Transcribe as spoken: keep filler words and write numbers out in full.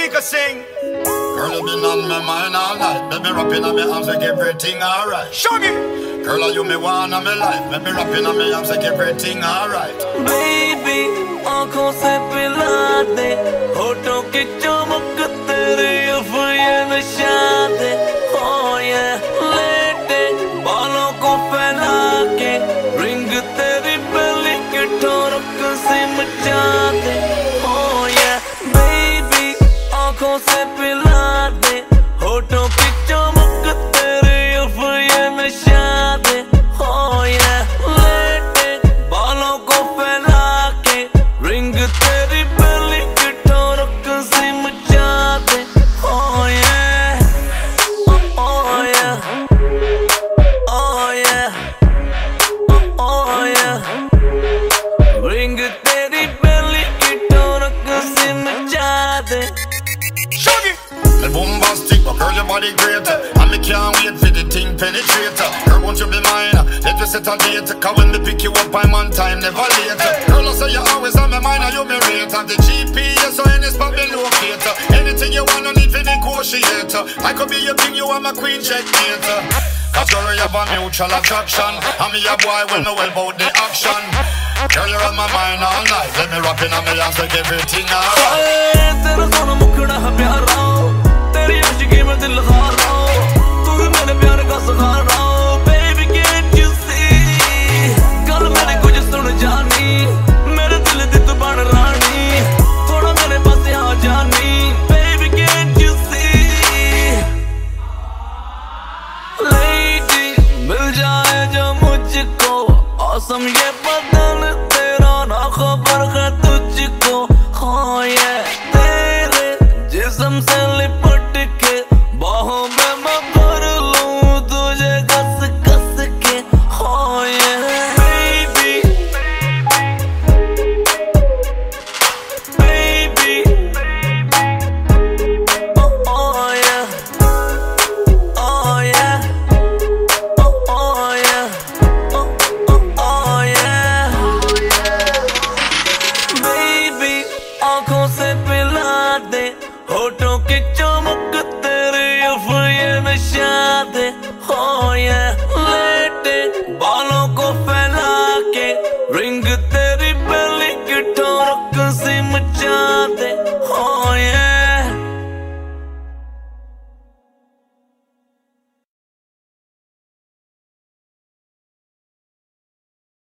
Speaker sing. Girl, you been on my mind all night. Baby, rapping on me arms, make everything alright. Shaggy. Girl, you me one on me life. Baby, rapping on me arms, make everything alright. Baby, आँखों से पिला दे, होठों की चमक तेरे ये नशा दे, oh yeah, लेटे बालों को फैला के, रिंग तेरी बेली की ठोरक से मचा दे, oh yeah, baby, आँखों से पिला दे, होठों की चमक तेरे ये नशा दे, oh yeah, लेटे बालों को फैला के, रिंग तेरी बेली की ठोरक से मचा दे, oh yeah, oh yeah, oh yeah, oh yeah, ring तेरी बेली की ठोरक से मचा दे. Shaggy. Me bombastic, but girl, your body great. And me can't wait for the thing penetrate. Girl, won't you be mine? Let me set a date. Cause when me pick you up, I'm on time, never late. Girl, I say you always on my mind and you me rate. And the G P S so any spot me locate. Anything you want, no need to negotiate. I could be your king, you are my queen, checkmate. Cause girl, you have a mutual attraction. And me a boy will know well about the action. Girl, you're on my mind all night. Let me rap in on me hands, make everything alright. तेरा सोना मुखड़ा है प्यारा, तेरी आशिकी में दिल हारा, तू भी मेरे प्यार का सहारा, baby can't you see? कल मैंने कुछ सुन जानी, मेरे दिल दी तू बन रानी, थोड़ा मेरे पास आ जानी, baby can't you see? Lady मिल जाए जो मुझको, awesome ये बदन तेरा ना खबर है तुझको, oh yeah. जिस्म से लिपट के बाहों में मैं भर लूं तुझे कस कस के, oh yeah, baby, baby, oh, oh yeah, oh yeah, oh, oh yeah, oh, oh, oh yeah, baby, आँखों से पिला दे, होठों की चमक तेरे ये नशा दे, oh yeah, लेटे बालों को फैला के, रिंग तेरी बेली की ठोरक से मचा दे.